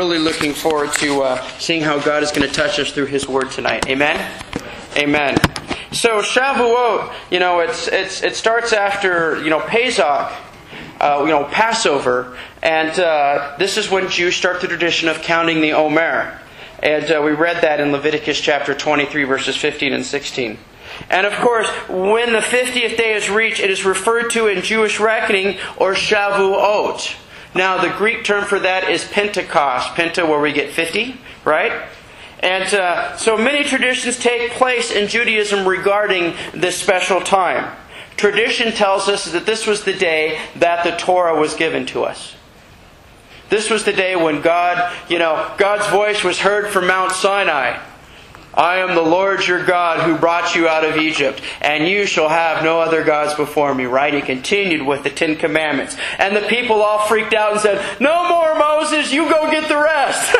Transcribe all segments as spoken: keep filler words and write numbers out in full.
really looking forward to uh, seeing how God is going to touch us through His Word tonight. Amen? Amen. So Shavuot, you know, it's it's it starts after, you know, Pesach, uh, you know, Passover, and uh, this is when Jews start the tradition of counting the Omer. And uh, we read that in Leviticus chapter twenty-three, verses fifteen and sixteen. And of course, when the fiftieth day is reached, it is referred to in Jewish reckoning, or Shavuot. Now, the Greek term for that is Pentecost. Penta, where we get fifty, right? And uh, so many traditions take place in Judaism regarding this special time. Tradition tells us that this was the day that the Torah was given to us. This was the day when God, you know, God's voice was heard from Mount Sinai. I am the Lord your God who brought you out of Egypt, and you shall have no other gods before me, right? He continued with the Ten Commandments. And the people all freaked out and said, no more, Moses, you go get the rest.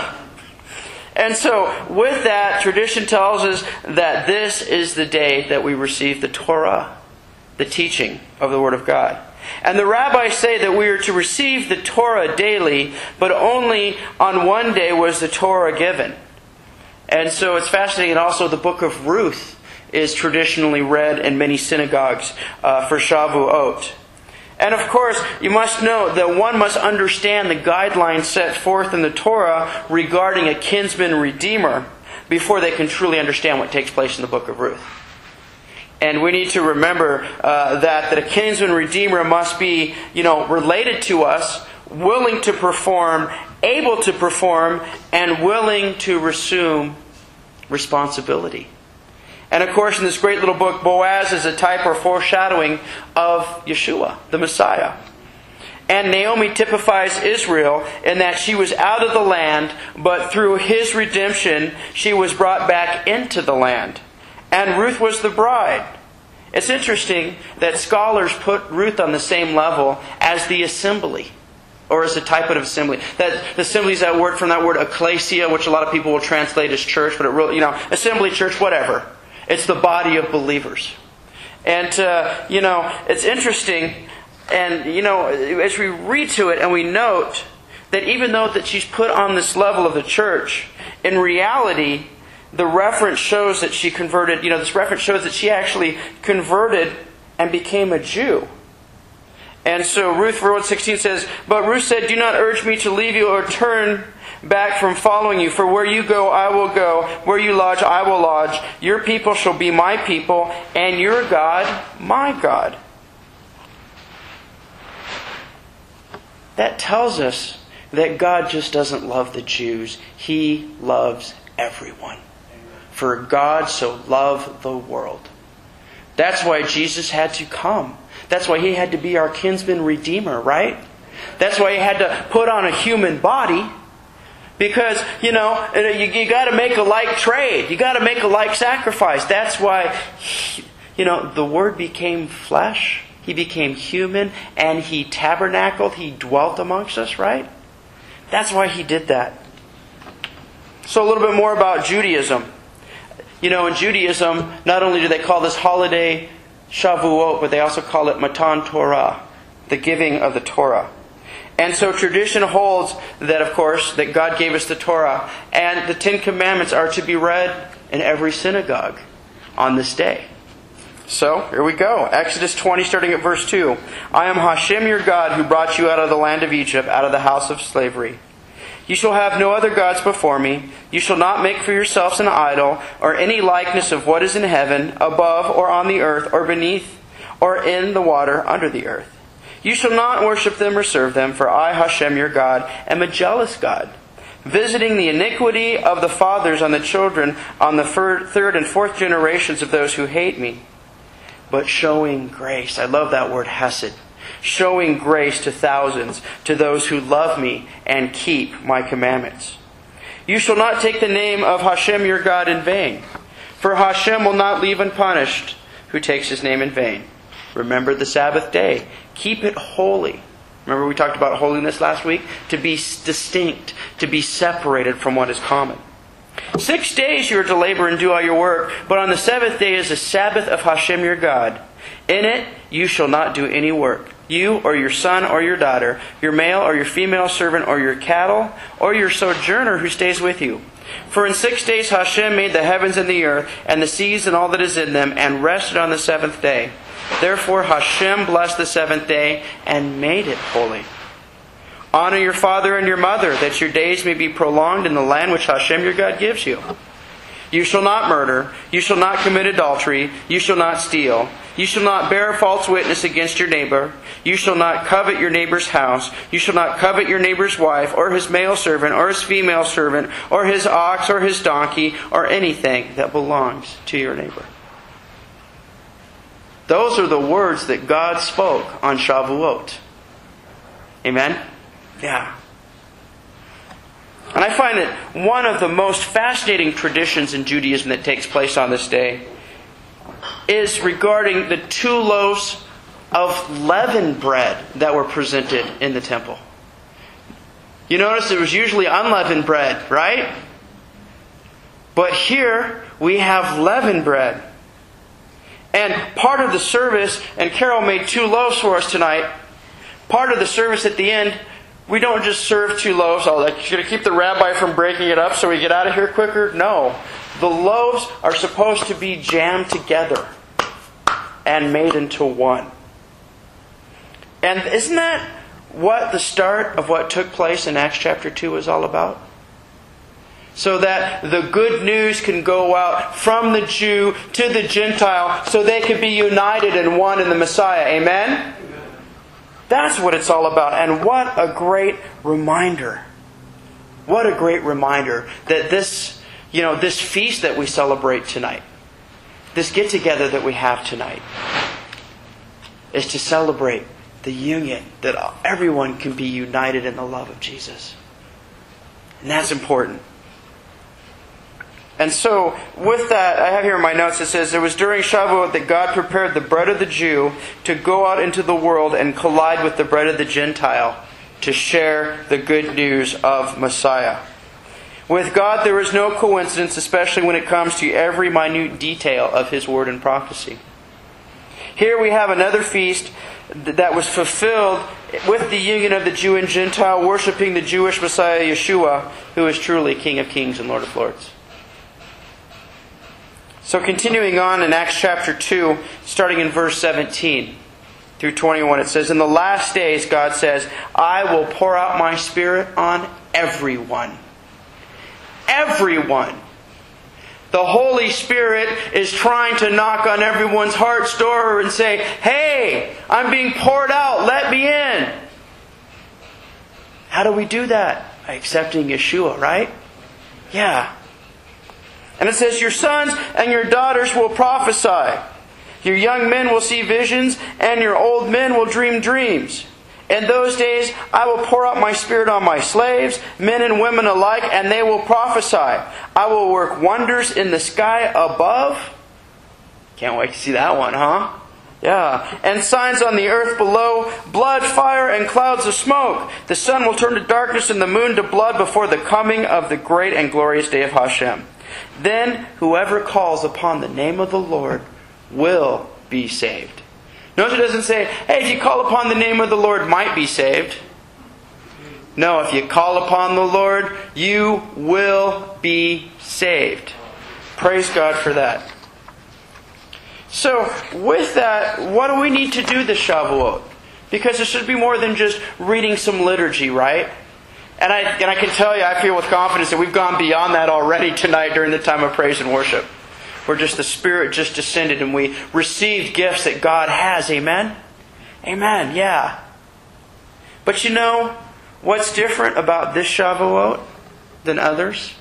And so, with that, tradition tells us that this is the day that we receive the Torah, the teaching of the Word of God. And the rabbis say that we are to receive the Torah daily, but only on one day was the Torah given. And so it's fascinating. And also the book of Ruth is traditionally read in many synagogues uh, for Shavuot. And of course, you must know that one must understand the guidelines set forth in the Torah regarding a kinsman redeemer before they can truly understand what takes place in the book of Ruth. And we need to remember uh, that, that a kinsman redeemer must be, you know, related to us, willing to perform, able to perform, and willing to assume responsibility. And of course, in this great little book, Boaz is a type or foreshadowing of Yeshua, the Messiah. And Naomi typifies Israel in that she was out of the land, but through his redemption, she was brought back into the land. And Ruth was the bride. It's interesting that scholars put Ruth on the same level as the assembly, or as a type of assembly. That the assembly is that word from that word ecclesia, which a lot of people will translate as church, but it really, you know, assembly, church, whatever. It's the body of believers. And, uh, you know, it's interesting, and, you know, as we read to it and we note that even though that she's put on this level of the church, in reality, the reference shows that she converted, you know, this reference shows that she actually converted and became a Jew. And so Ruth four sixteen says, but Ruth said, do not urge me to leave you or turn back from following you. For where you go, I will go. Where you lodge, I will lodge. Your people shall be my people, and your God, my God. That tells us that God just doesn't love the Jews. He loves everyone. For God so loved the world. That's why Jesus had to come. That's why He had to be our kinsman redeemer, right? That's why He had to put on a human body. Because, you know, you, you got to make a like trade. You got to make a like sacrifice. That's why, he, you know, the Word became flesh. He became human. And He tabernacled. He dwelt amongst us, right? That's why He did that. So a little bit more about Judaism. You know, in Judaism, not only do they call this holiday Shavuot, but they also call it Matan Torah, the giving of the Torah. And so tradition holds that, of course, that God gave us the Torah, and the Ten Commandments are to be read in every synagogue on this day. So, here we go. Exodus twenty, starting at verse two. I am Hashem your God, who brought you out of the land of Egypt, out of the house of slavery. You shall have no other gods before me. You shall not make for yourselves an idol, or any likeness of what is in heaven, above, or on the earth, or beneath, or in the water under the earth. You shall not worship them or serve them, for I, Hashem your God, am a jealous God, visiting the iniquity of the fathers on the children, on the third and fourth generations of those who hate me, but showing grace. I love that word, hesed. Showing grace to thousands, to those who love me and keep my commandments. You shall not take the name of Hashem your God in vain, for Hashem will not leave unpunished who takes His name in vain. Remember the Sabbath day. Keep it holy. Remember we talked about holiness last week? To be distinct, to be separated from what is common. Six days you are to labor and do all your work, but on the seventh day is the Sabbath of Hashem your God. In it you shall not do any work, you or your son or your daughter, your male or your female servant or your cattle, or your sojourner who stays with you. For in six days Hashem made the heavens and the earth, and the seas and all that is in them, and rested on the seventh day. Therefore Hashem blessed the seventh day, and made it holy. Honor your father and your mother, that your days may be prolonged in the land which Hashem your God gives you. You shall not murder. You shall not commit adultery. You shall not steal. You shall not bear false witness against your neighbor. You shall not covet your neighbor's house. You shall not covet your neighbor's wife, or his male servant, or his female servant, or his ox, or his donkey, or anything that belongs to your neighbor. Those are the words that God spoke on Shavuot. Amen? Yeah. And I find that one of the most fascinating traditions in Judaism that takes place on this day is regarding the two loaves of leavened bread that were presented in the temple. You notice it was usually unleavened bread, right? But here we have leavened bread. And part of the service, and Carol made two loaves for us tonight, part of the service at the end, we don't just serve two loaves. Oh, like, you're going to keep the rabbi from breaking it up so we get out of here quicker? No. The loaves are supposed to be jammed together and made into one. And isn't that what the start of what took place in Acts chapter two is all about? So that the good news can go out from the Jew to the Gentile so they can be united in one in the Messiah. Amen? That's what it's all about. And what a great reminder. What a great reminder that this, you know, this feast that we celebrate tonight, this get-together that we have tonight, is to celebrate the union, that everyone can be united in the love of Jesus. And that's important. And so, with that, I have here in my notes, it says, it was during Shavuot that God prepared the bread of the Jew to go out into the world and collide with the bread of the Gentile to share the good news of Messiah. With God, there is no coincidence, especially when it comes to every minute detail of His word and prophecy. Here we have another feast that was fulfilled with the union of the Jew and Gentile, worshiping the Jewish Messiah Yeshua, who is truly King of Kings and Lord of Lords. So continuing on in Acts chapter two, starting in verse seventeen through twenty-one, it says, in the last days, God says, I will pour out my Spirit on everyone. Everyone. The Holy Spirit is trying to knock on everyone's heart's door and say, hey, I'm being poured out. Let me in. How do we do that? By accepting Yeshua, right? Yeah. And it says, your sons and your daughters will prophesy. Your young men will see visions, and your old men will dream dreams. In those days, I will pour out my Spirit on my slaves, men and women alike, and they will prophesy. I will work wonders in the sky above. Can't wait to see that one, huh? Yeah. And signs on the earth below, blood, fire, and clouds of smoke. The sun will turn to darkness and the moon to blood before the coming of the great and glorious day of Hashem. Then whoever calls upon the name of the Lord will be saved. Notice it doesn't say, hey, if you call upon the name of the Lord, might be saved. No, if you call upon the Lord, you will be saved. Praise God for that. So, with that, what do we need to do this Shavuot? Because it should be more than just reading some liturgy, right? And I, and I can tell you, I feel with confidence that we've gone beyond that already tonight during the time of praise and worship. Where just the Spirit just descended and we received gifts that God has. Amen? Amen, yeah. But you know, what's different about this Shavuot than others?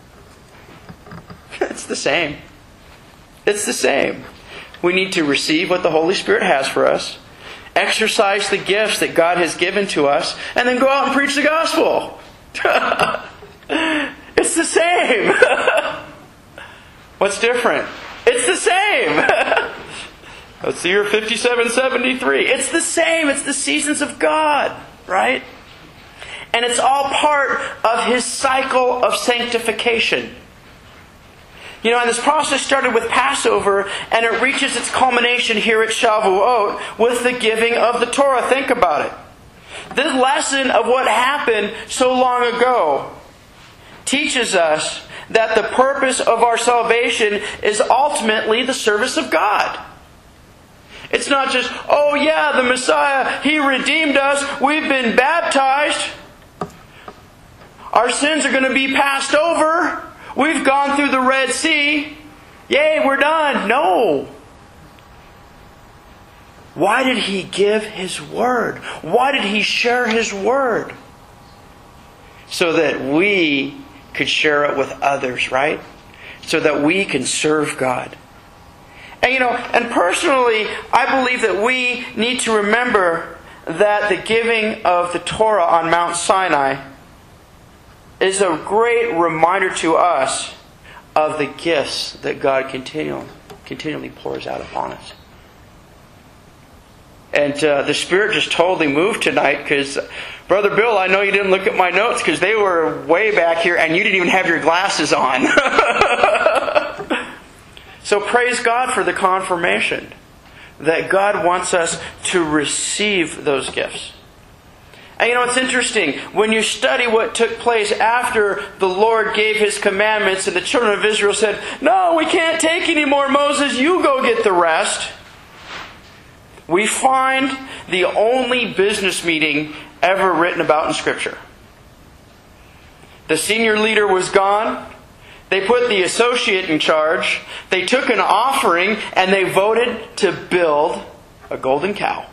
It's the same. It's the same. We need to receive what the Holy Spirit has for us, exercise the gifts that God has given to us, and then go out and preach the gospel. It's the same. What's different? It's the same. It's the year fifty-seven seventy-three. It's the same. It's the seasons of God, right? And it's all part of His cycle of sanctification. You know, and this process started with Passover, and it reaches its culmination here at Shavuot with the giving of the Torah. Think about it. This lesson of what happened so long ago teaches us that the purpose of our salvation is ultimately the service of God. It's not just, oh yeah, the Messiah, He redeemed us, we've been baptized, our sins are going to be passed over, we've gone through the Red Sea, yay, we're done. No. Why did He give His Word? Why did He share His Word? So that we could share it with others, right? So that we can serve God. And you know, and personally, I believe that we need to remember that the giving of the Torah on Mount Sinai is a great reminder to us of the gifts that God continually, continually pours out upon us. And uh, the Spirit just totally moved tonight because, Brother Bill, I know you didn't look at my notes because they were way back here and you didn't even have your glasses on. So praise God for the confirmation that God wants us to receive those gifts. And you know, it's interesting. When you study what took place after the Lord gave His commandments and the children of Israel said, no, we can't take any more, Moses, you go get the rest. We find the only business meeting ever written about in Scripture. The senior leader was gone. They put the associate in charge. They took an offering and they voted to build a golden cow.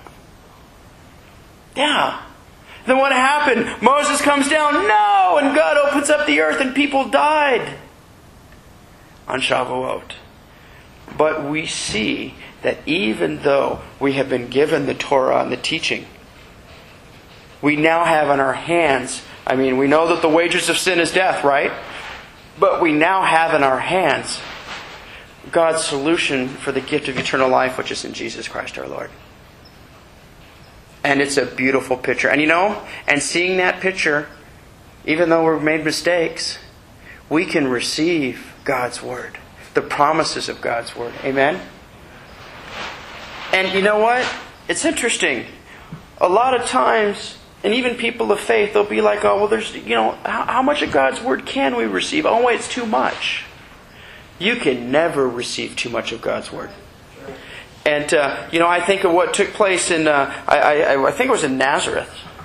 Yeah. Then what happened? Moses comes down, no! And God opens up the earth and people died on Shavuot. But we see that even though we have been given the Torah and the teaching, we now have in our hands, I mean, we know that the wages of sin is death, right? But we now have in our hands God's solution for the gift of eternal life, which is in Jesus Christ our Lord. And it's a beautiful picture. And you know, and seeing that picture, even though we've made mistakes, we can receive God's Word, the promises of God's Word. Amen? And you know what? It's interesting. A lot of times, and even people of faith, they'll be like, oh, well, there's, you know, how, how much of God's Word can we receive? Oh, wait, it's too much. You can never receive too much of God's Word. And, uh, you know, I think of what took place in, uh, I, I, I think it was in Nazareth,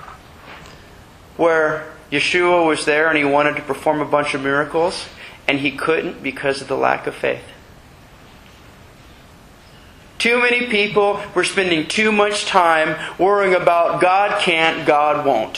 where Yeshua was there and He wanted to perform a bunch of miracles, and He couldn't because of the lack of faith. Too many people were spending too much time worrying about God can't, God won't.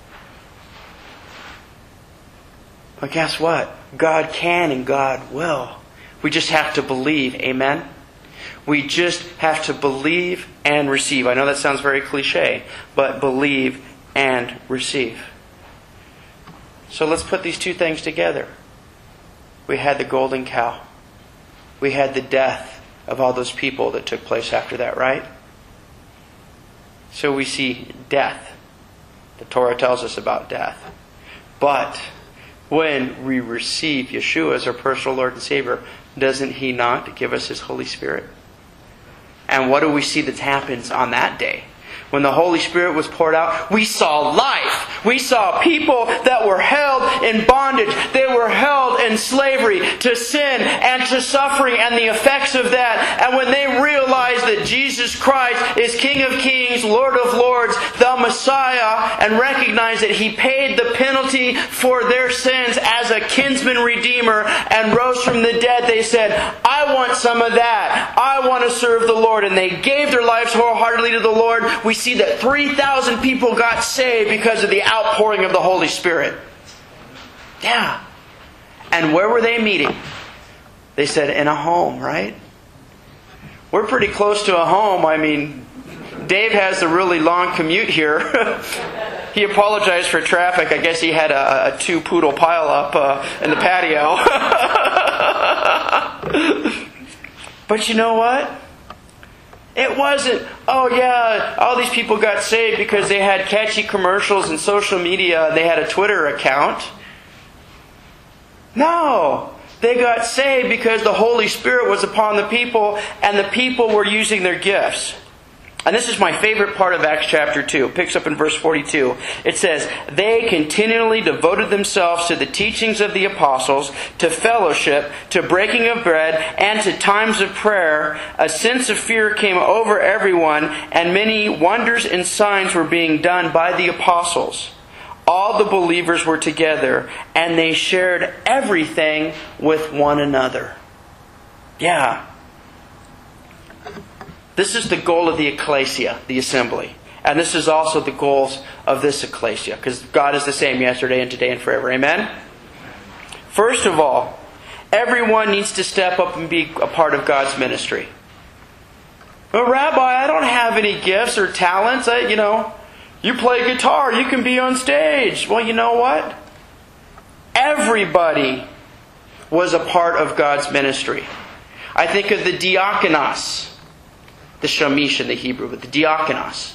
But guess what? God can and God will. We just have to believe. Amen? We just have to believe and receive. I know that sounds very cliche, but believe and receive. So let's put these two things together. We had the golden cow. We had the death of all those people that took place after that, right? So we see death. The Torah tells us about death. But when we receive Yeshua as our personal Lord and Savior, doesn't He not give us His Holy Spirit? And what do we see that happens on that day? When the Holy Spirit was poured out, we saw life. We saw people that were held in bondage. They were held in slavery to sin and to suffering and the effects of that. And when they realized that Jesus Christ is King of Kings, Lord of Lords, the Messiah, and recognized that He paid the penalty for their sins as a kinsman redeemer and rose from the dead, they said, I want some of that. I want to serve the Lord. And they gave their lives wholeheartedly to the Lord. We see that three thousand people got saved because of the outpouring of the Holy Spirit. Yeah. And where were they meeting? They said, in a home, right? We're pretty close to a home. I mean, Dave has a really long commute here. He apologized for traffic. I guess he had a, a two-poodle pile-up uh, in the patio. But you know what? It wasn't, oh yeah, all these people got saved because they had catchy commercials and social media and they had a Twitter account. No. They got saved because the Holy Spirit was upon the people and the people were using their gifts. And this is my favorite part of Acts chapter two. It picks up in verse forty-two. It says, they continually devoted themselves to the teachings of the apostles, to fellowship, to breaking of bread, and to times of prayer. A sense of fear came over everyone, and many wonders and signs were being done by the apostles. All the believers were together, and they shared everything with one another. Yeah. This is the goal of the ecclesia, the assembly. And this is also the goals of this ecclesia. Because God is the same yesterday and today and forever. Amen? First of all, everyone needs to step up and be a part of God's ministry. Well, Rabbi, I don't have any gifts or talents. I, you know, you play guitar, you can be on stage. Well, you know what? Everybody was a part of God's ministry. I think of the diakonos. The shamish in the Hebrew, but the diakonos.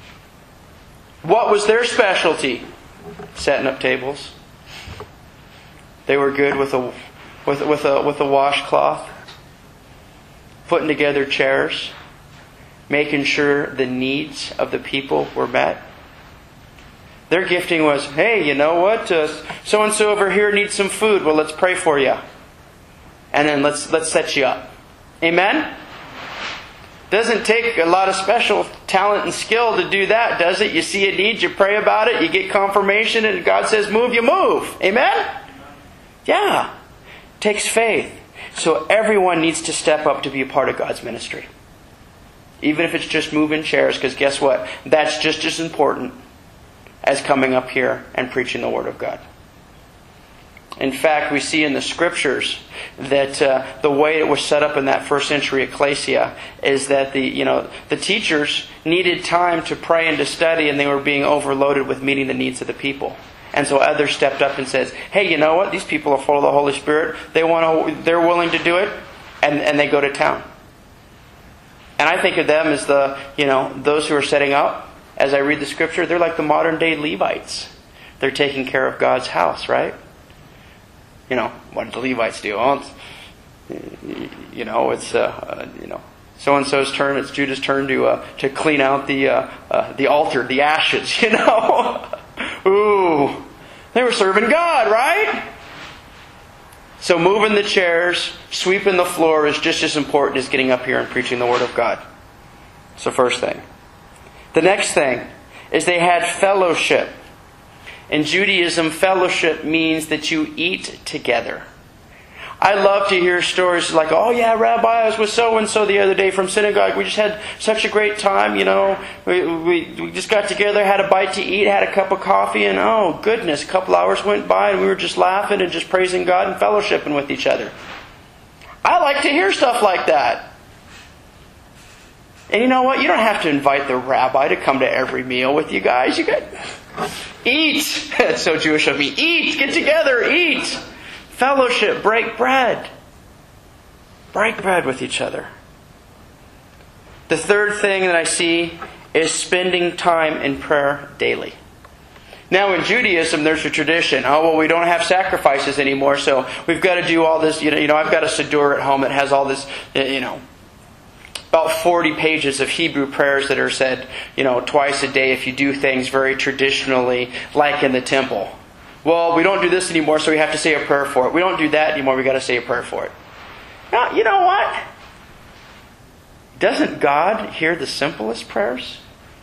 What was their specialty? Setting up tables. They were good with a with with a with a washcloth, putting together chairs, making sure the needs of the people were met. Their gifting was, hey, you know what? Uh, so and so over here needs some food. Well, let's pray for you, and then let's let's set you up. Amen. Doesn't take a lot of special talent and skill to do that, does it? You see a need, you pray about it, you get confirmation, and God says move, you move. Amen? Yeah. It takes faith. So everyone needs to step up to be a part of God's ministry. Even if it's just moving chairs, because guess what? That's just as important as coming up here and preaching the Word of God. In fact, we see in the Scriptures that uh, the way it was set up in that first century ecclesia is that the you know the teachers needed time to pray and to study, and they were being overloaded with meeting the needs of the people. And so others stepped up and says, "Hey, you know what? These people are full of the Holy Spirit. They want to. They're willing to do it," and and they go to town. And I think of them as the you know those who are setting up. As I read the Scripture, they're like the modern day Levites. They're taking care of God's house, right? You know, what did the Levites do? Well, you know, it's uh, you know, so and so's turn. It's Judah's turn to uh, to clean out the uh, uh, the altar, the ashes. You know, ooh, they were serving God, right? So moving the chairs, sweeping the floor is just as important as getting up here and preaching the Word of God. It's the first thing. The next thing is they had fellowship. In Judaism, fellowship means that you eat together. I love to hear stories like, oh yeah, Rabbi, I was with so-and-so the other day from synagogue. We just had such a great time, you know. We, we, we just got together, had a bite to eat, had a cup of coffee, and oh goodness, a couple hours went by and we were just laughing and just praising God and fellowshipping with each other. I like to hear stuff like that. And you know what? You don't have to invite the rabbi to come to every meal with you guys. You got eat. It's so Jewish of me. Eat. Get together. Eat. Fellowship. Break bread. Break bread with each other. The third thing that I see is spending time in prayer daily. Now in Judaism, there's a tradition. Oh, well, we don't have sacrifices anymore, so we've got to do all this. You know, you know, I've got a Siddur at home that has all this, you know, about forty pages of Hebrew prayers that are said, you know, twice a day if you do things very traditionally, like in the temple. Well, we don't do this anymore, so we have to say a prayer for it. We don't do that anymore, we got to say a prayer for it. Now, you know what? Doesn't God hear the simplest prayers?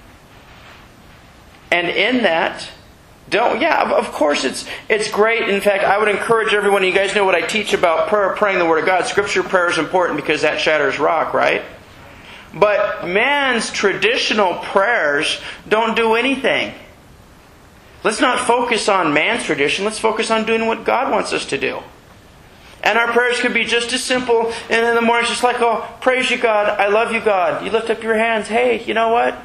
And in that, don't, yeah, of course it's it's great. In fact, I would encourage everyone, you guys know what I teach about prayer, praying the Word of God. Scripture prayer is important because that shatters rock, right? But man's traditional prayers don't do anything. Let's not focus on man's tradition. Let's focus on doing what God wants us to do. And our prayers could be just as simple. And in the morning, it's just like, oh, praise you, God. I love you, God. You lift up your hands. Hey, you know what?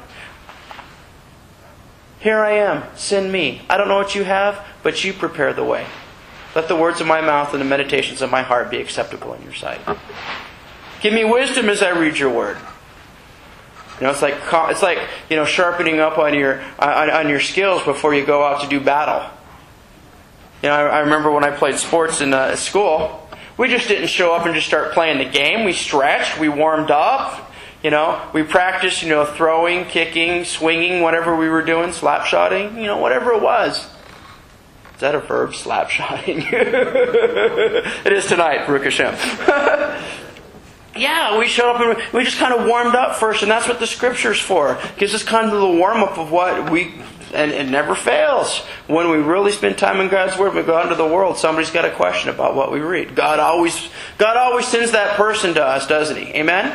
Here I am. Send me. I don't know what you have, but you prepare the way. Let the words of my mouth and the meditations of my heart be acceptable in your sight. Give me wisdom as I read your word. You know, it's like it's like you know sharpening up on your on, on your skills before you go out to do battle. You know, I, I remember when I played sports in uh, school, We just didn't show up and just start playing the game. We stretched, we warmed up, you know, we practiced, you know, throwing, kicking, swinging, whatever we were doing, slap-shotting, you know, whatever it was. Is that a verb, slap-shotting? It is tonight, Baruch Hashem. Yeah, we showed up and we just kind of warmed up first, and that's what the Scripture's for. It gives us kind of the warm-up of what we... And it never fails. When we really spend time in God's Word, we go out into the world, somebody's got a question about what we read. God always, God always sends that person to us, doesn't He? Amen?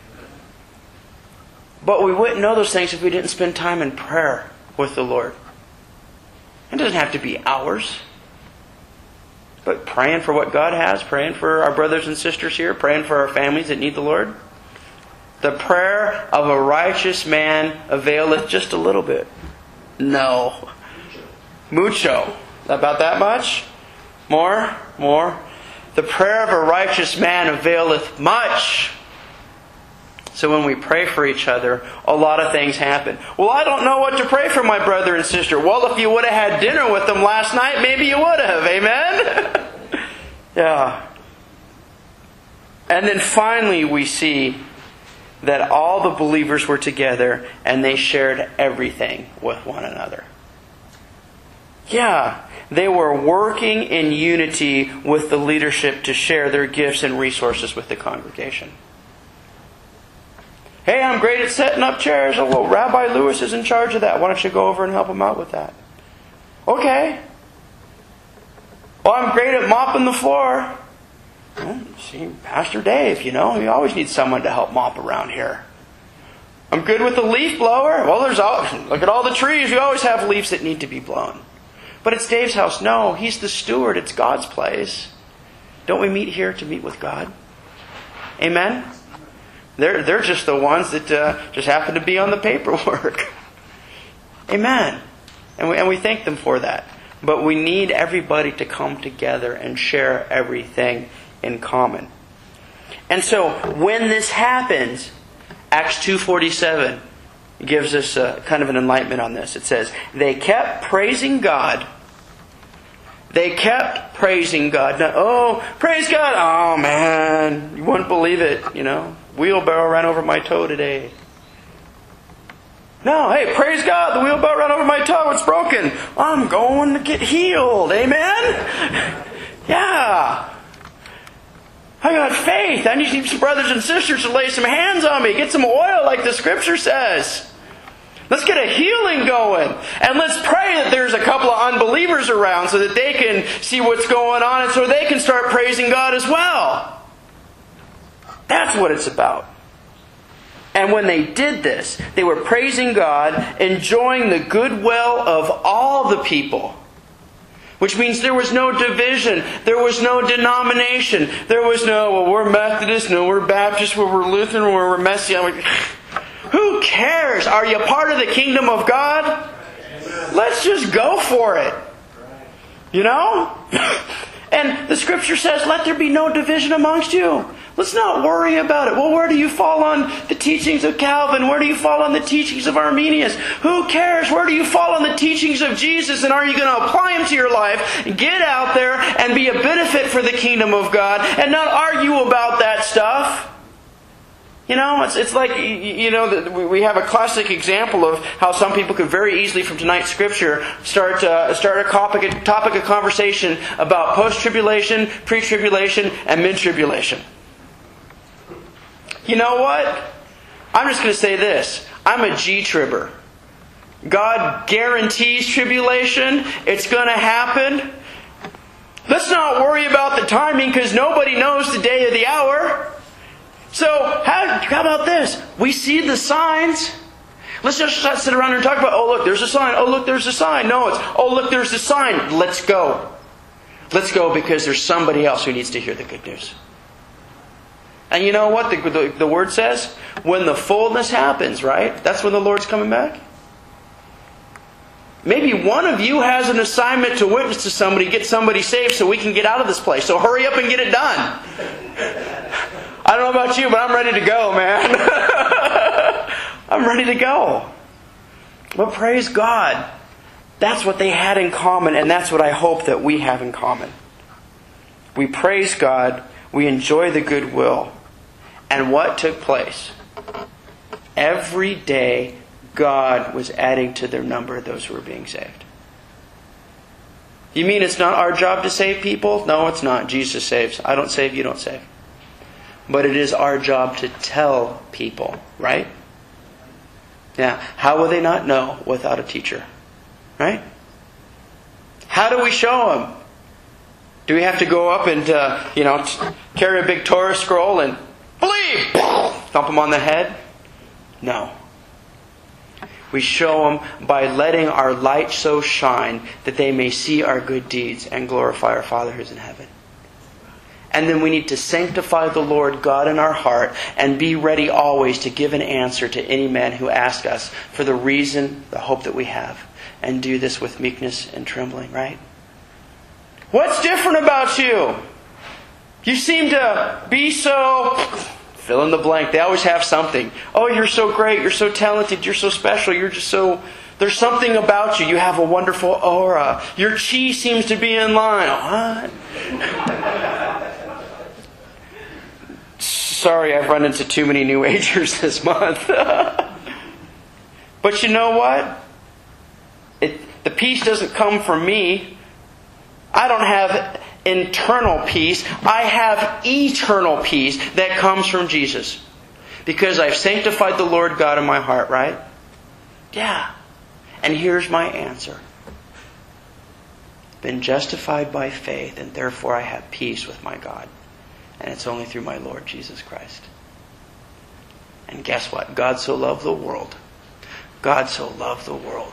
But we wouldn't know those things if we didn't spend time in prayer with the Lord. It doesn't have to be hours. But praying for what God has, praying for our brothers and sisters here, praying for our families that need the Lord. The prayer of a righteous man availeth just a little bit. No. Mucho. About that much? More? More? The prayer of a righteous man availeth much. So when we pray for each other, a lot of things happen. Well, I don't know what to pray for my brother and sister. Well, if you would have had dinner with them last night, maybe you would have. Amen? Yeah. And then finally we see that all the believers were together and they shared everything with one another. Yeah, they were working in unity with the leadership to share their gifts and resources with the congregation. Hey, I'm great at setting up chairs. Oh, well, Rabbi Lewis is in charge of that. Why don't you go over and help him out with that? Okay. Well, I'm great at mopping the floor. Well, see, Pastor Dave, you know, you always need someone to help mop around here. I'm good with the leaf blower. Well, there's all, look at all the trees. We always have leaves that need to be blown. But it's Dave's house. No, he's the steward. It's God's place. Don't we meet here to meet with God? Amen? They're, they're just the ones that uh, just happen to be on the paperwork. Amen. And we, and we thank them for that. But we need everybody to come together and share everything in common. And so when this happens, Acts two forty-seven gives us a, kind of an enlightenment on this. It says, they kept praising God. They kept praising God. Now, oh, praise God. Oh, man, you wouldn't believe it, you know. Wheelbarrow ran over my toe today. No, hey, praise God, the wheelbarrow ran over my toe, it's broken. I'm going to get healed. Amen? Yeah. I got faith. I need some brothers and sisters to lay some hands on me. Get some oil like the Scripture says. Let's get a healing going. And let's pray that there's a couple of unbelievers around so that they can see what's going on and so they can start praising God as well. That's what it's about. And when they did this, they were praising God, enjoying the goodwill of all the people. Which means there was no division. There was no denomination. There was no, well, we're Methodist, no, we're Baptist, well, we're Lutheran, well, we're Messianic. Who cares? Are you part of the kingdom of God? Amen. Let's just go for it. You know? And the Scripture says, let there be no division amongst you. Let's not worry about it. Well, where do you fall on the teachings of Calvin? Where do you fall on the teachings of Arminius? Who cares? Where do you fall on the teachings of Jesus? And are you going to apply them to your life? Get out there and be a benefit for the kingdom of God and not argue about that stuff. You know, it's it's like, you know, we have a classic example of how some people could very easily, from tonight's Scripture, start uh, start a topic, a topic of conversation about post-tribulation, pre-tribulation, and mid-tribulation. You know what? I'm just going to say this. I'm a G-tribber. God guarantees tribulation. It's going to happen. Let's not worry about the timing because nobody knows the day or the hour. So, how, how about this? We see the signs. Let's just not sit around and talk about, oh, look, there's a sign. Oh, look, there's a sign. No, it's, oh, look, there's a sign. Let's go. Let's go because there's somebody else who needs to hear the good news. And you know what the, the, the Word says? When the fullness happens, right? That's when the Lord's coming back. Maybe one of you has an assignment to witness to somebody, get somebody saved so we can get out of this place. So hurry up and get it done. I don't know about you, but I'm ready to go, man. I'm ready to go. But praise God. That's what they had in common, and that's what I hope that we have in common. We praise God. We enjoy the goodwill. And what took place? Every day, God was adding to their number those who were being saved. You mean it's not our job to save people? No, it's not. Jesus saves. I don't save, you don't save. But it is our job to tell people, right? Yeah. How will they not know without a teacher? Right? How do we show them? Do we have to go up and, uh, you know, carry a big Torah scroll and believe? Thump them on the head? No. We show them by letting our light so shine that they may see our good deeds and glorify our Father who's in heaven. And then we need to sanctify the Lord God in our heart and be ready always to give an answer to any man who asks us for the reason, the hope that we have. And do this with meekness and trembling, right? What's different about you? You seem to be so... fill in the blank. They always have something. Oh, you're so great. You're so talented. You're so special. You're just so... There's something about you. You have a wonderful aura. Your chi seems to be in line. What? Sorry, I've run into too many New Agers this month. But you know what? It, the peace doesn't come from me. I don't have internal peace. I have eternal peace that comes from Jesus. Because I've sanctified the Lord God in my heart, right? Yeah. And here's my answer. Been justified by faith, and therefore I have peace with my God. And it's only through my Lord Jesus Christ. And guess what? God so loved the world. God so loved the world.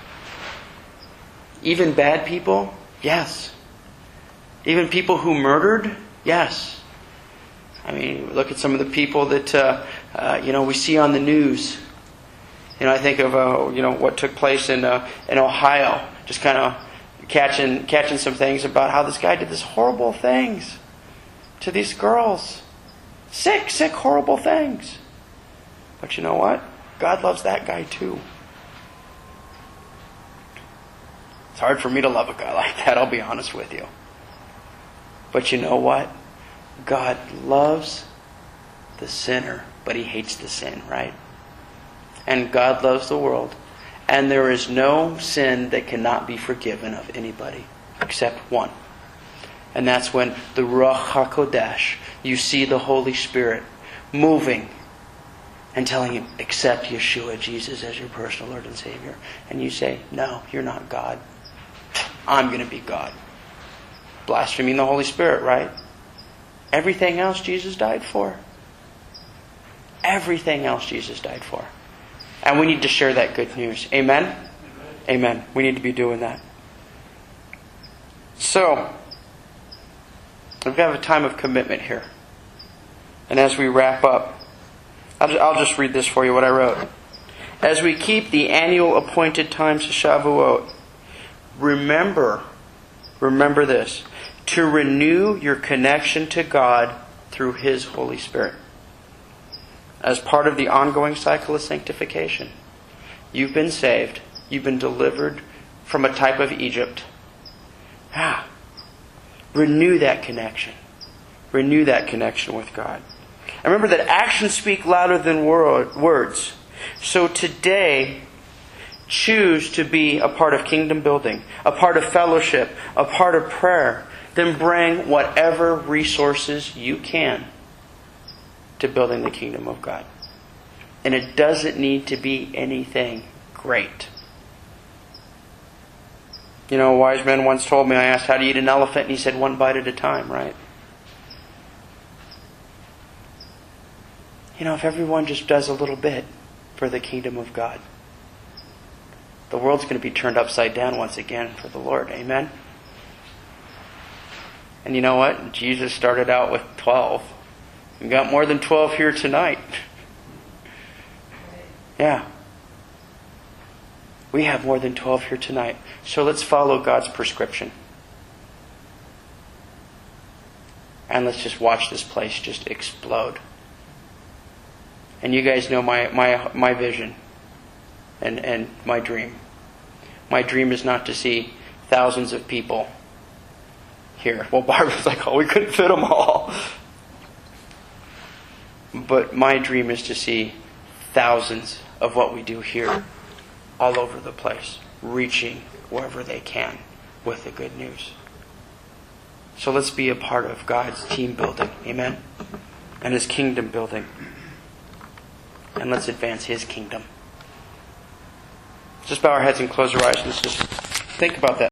Even bad people? Yes. Even people who murdered? Yes. I mean, look at some of the people that, uh, uh, you know, we see on the news. You know, I think of, uh, you know, what took place in uh, in Ohio. Just kind of catching catching some things about how this guy did these horrible things to these girls. Sick, sick, horrible things. But you know what? God loves that guy too. It's hard for me to love a guy like that, I'll be honest with you. But you know what? God loves the sinner, but He hates the sin, right? And God loves the world. And there is no sin that cannot be forgiven of anybody except one. And that's when the Ruach HaKodesh, you see the Holy Spirit moving and telling you, accept Yeshua, Jesus, as your personal Lord and Savior. And you say, no, you're not God. I'm going to be God. Blaspheming the Holy Spirit, right? Everything else Jesus died for. Everything else Jesus died for. And we need to share that good news. Amen? Amen. Amen. We need to be doing that. So, we've got a time of commitment here. And as we wrap up, I'll just read this for you, what I wrote. As we keep the annual appointed times of Shavuot, remember, remember this, to renew your connection to God through His Holy Spirit. As part of the ongoing cycle of sanctification. You've been saved. You've been delivered from a type of Egypt. Ah, renew that connection. Renew that connection with God. And remember that actions speak louder than words. So today, choose to be a part of kingdom building, a part of fellowship, a part of prayer. Then bring whatever resources you can to building the kingdom of God. And it doesn't need to be anything great. You know, a wise man once told me, I asked, how do you eat an elephant? And he said, one bite at a time, right? You know, if everyone just does a little bit for the kingdom of God, the world's going to be turned upside down once again for the Lord. Amen? And you know what? Jesus started out with twelve. We got more than twelve here tonight. Yeah. We have more than twelve here tonight. So let's follow God's prescription. And let's just watch this place just explode. And you guys know my, my, my vision and, and my dream. My dream is not to see thousands of people here. Well, Barbara's like, oh, we couldn't fit them all. But my dream is to see thousands of what we do here all over the place, reaching wherever they can with the good news. So let's be a part of God's team building. Amen? And His kingdom building. And let's advance His kingdom. Just bow our heads and close our eyes. Let's just think about that.